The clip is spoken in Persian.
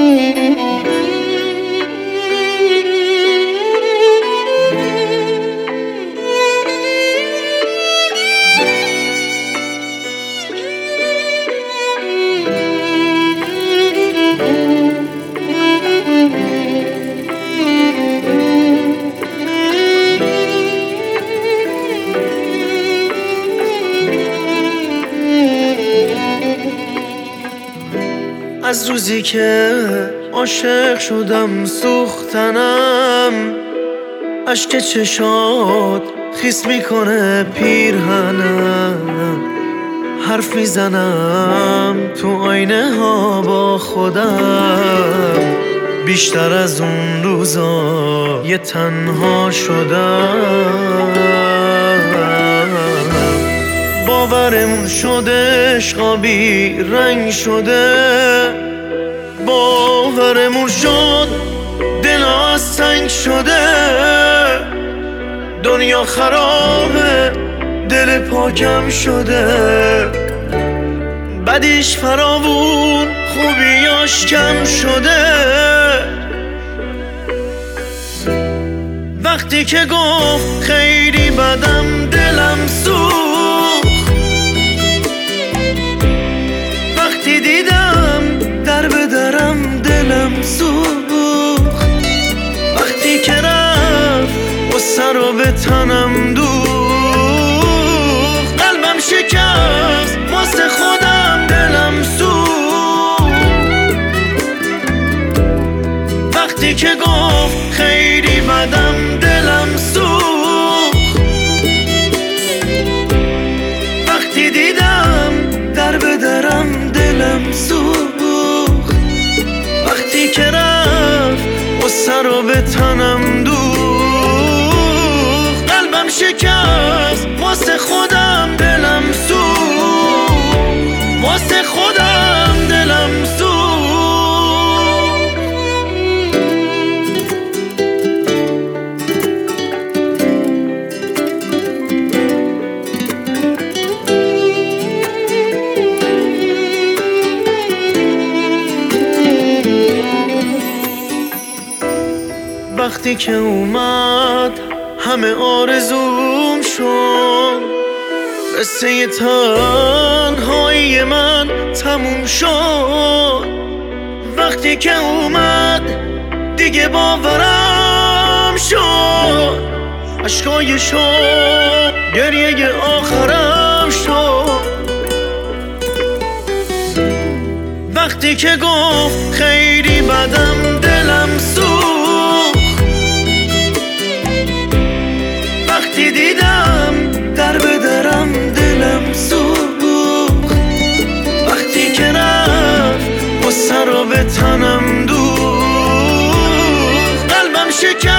از روزی که عاشق شدم سوختنم، اشک چشات خیس میکنه پیرهنم. حرف میزنم تو آینه ها با خودم، بیشتر از اون روزا یه تنها شدم. باورمون شده عشقا بی رنگ شده، باورمون شد دلا از سنگ شده. دنیا خرابه دل پاکم شده، بدیش فراوون خوبیاش کم شده. وقتی که گفت خیلی بدم دلم سوخت، وقتی دیدم در به درم دلم سوخت. وقتی که رفت غصه رو به تنم دوخت، قلبم شکست واسه خودم دلم سوخت. وقتی که گفت خیلی بدم دلم سوخت، وقتی دیدم در به درم دلم سوخت. وقتی که رفت غصه رو به تنم دوخت، قلبم شکست واسه خودم دلم سوخت، واسه خودم دلم سوخت. وقتی که اومد همه آرزوم شد، قصه تنهایی من تموم شد. وقتی که اومد دیگه باورم شد، اشکای شد گریه آخرم شد. وقتی که گفت خیلی بدم دلم سوخت، وقتی دیدم در به درم دلم سوخت. وقتی که رفت غصه رو به تنم دوخت، قلبم شکست